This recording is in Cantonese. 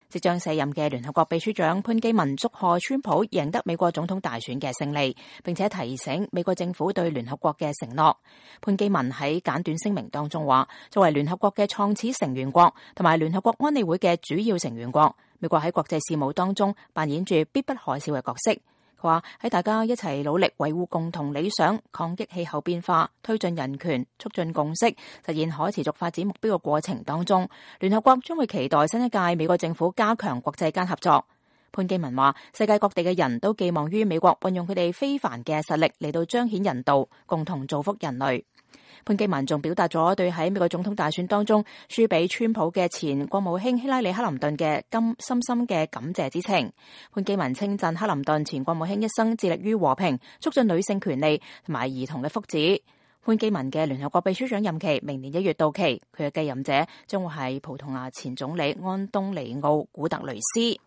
即將卸任嘅聯合國秘書長潘基文祝賀川普贏得美國總統大選嘅勝利，並且提醒美國政府對聯合國嘅承諾。潘基文喺簡短聲明當中話，作為聯合國嘅創始成員國同埋聯合國安理會嘅主要成員國，美國喺國際事務當中扮演住必不可少嘅角色。佢話喺大家一齊努力維護共同理想、抗擊氣候變化、推進人權、促進共識、實現可持續發展目標嘅過程當中，聯合國將會期待新一屆美國政府加強國際間合作。潘基文話，世界各地嘅人都寄望於美國運用佢哋非凡嘅實力嚟到彰顯人道，共同造福人類。潘基文仲表達咗對喺美國總統大選當中輸俾川普嘅前國務卿希拉里克林頓嘅深深嘅感謝之情。潘基文稱讚克林頓前國務卿一生致力於和平、促進女性權利同埋兒童嘅福祉。潘基文嘅聯合國秘書長任期明年1月到期，佢嘅繼任者將會係葡萄牙前總理安東尼奧古特雷斯。